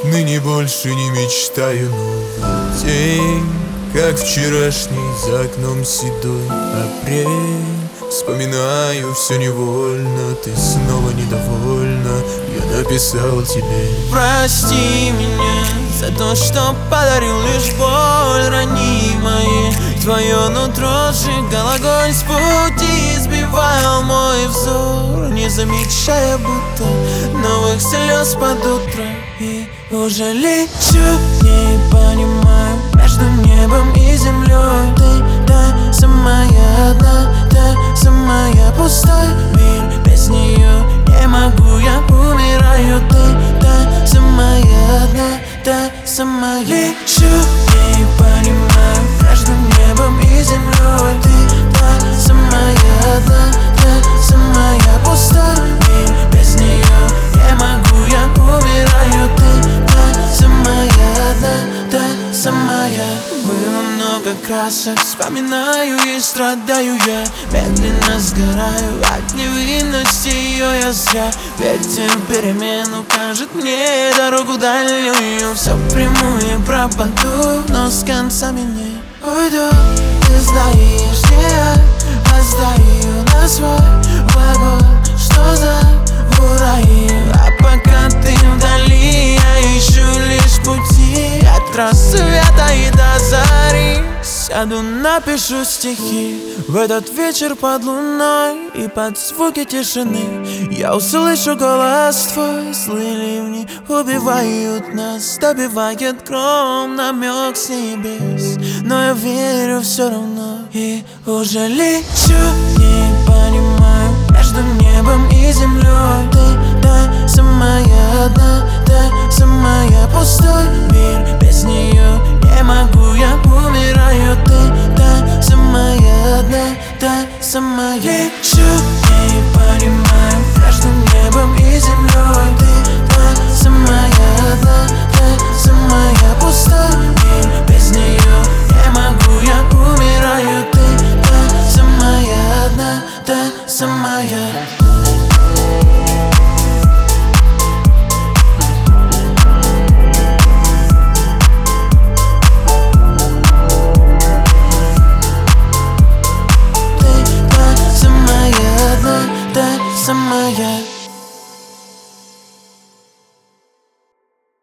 ныне больше не мечтаю. Новый день, как вчерашний, за окном седой апрель. Вспоминаю все невольно, ты снова недовольна. Я написал тебе: прости меня за то, что подарил лишь боль ранимой. Твое нутро сжигал огонь с пути, сбивал мой взор, не замечая будто новых слез под утро. И уже лечу, не понимаю, между небом и землей. Ты та самая одна, та самая пустой мир. Без нее не могу, я умираю. Ты та самая одна, та самая. Лечу, не понимаю, между небом и землей. Ты та самая одна, та самая пустой мир. Без нее не могу, я умираю. Ты та самая одна, та самая. Было много красок, вспоминаю и страдаю я. Медленно сгораю от невинности ее я зря. Ветер в перемену кажет мне дорогу дальнюю. Все приму и пропаду, но с концами не уйду. Ты знаешь, где я остаю на свой вагон. Что за ураю? А пока ты вдали, я ищу лишь пути от рассвета и до зари. Сяду, напишу стихи в этот вечер под луной. И под звуки тишины я услышу голос твой. Злые ливни убивают нас, добивает гром, намек с небес. Но я верю все равно и уже лечу. Не понимаю, между небом и землей. Ты та самая одна, та самая пустой мир. Без нее не могу, я умираю. Ты та самая одна, та самая. Лечу.